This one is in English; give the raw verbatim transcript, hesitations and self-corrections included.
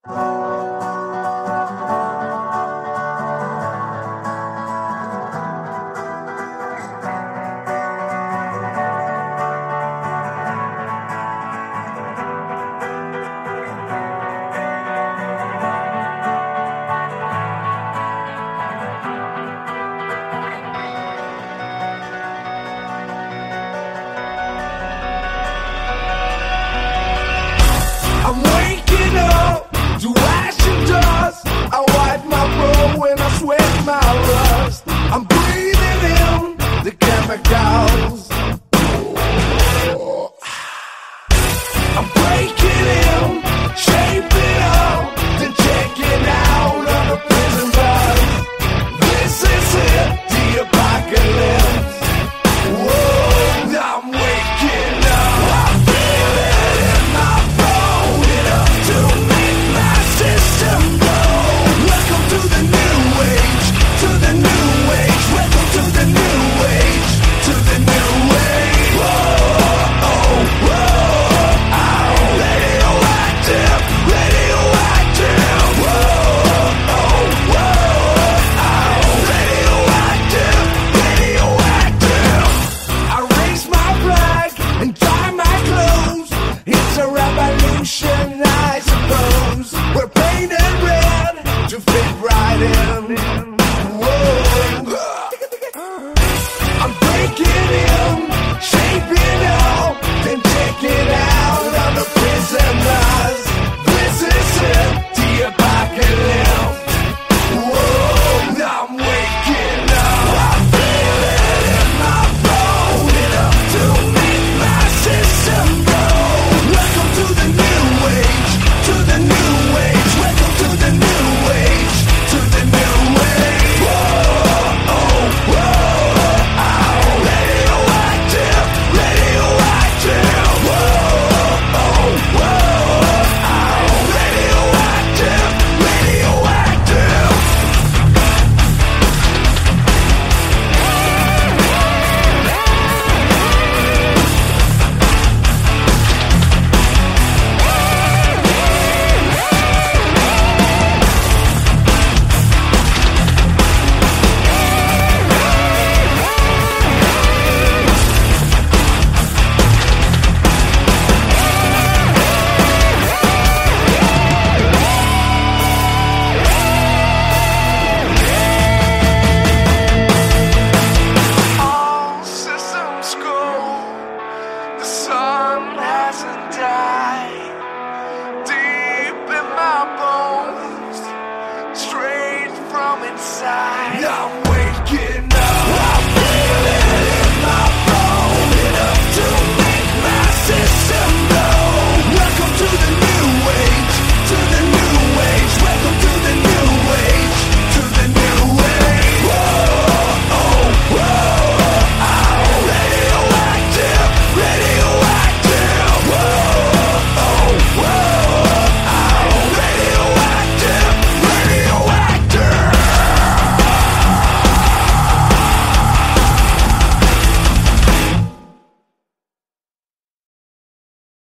I'm waking up to ash and dust. I wipe my brow when I sweat my rust. I'm breathing in the chemicals. I'm breaking in, shaping up, then checking out on the prison bus. This is it, the apocalypse. Whoa, I'm waking up. I feel it in my bones enough to make my system go. Welcome to the new age, to the new age. Welcome to the new age, to the new age. Whoa, oh, whoa, oh, radioactive, radioactive. Whoa, oh, whoa, oh, radioactive, radioactive. I raise my flag and tie my clothes. It's a revolution, I suppose. We're painted red to fit right in.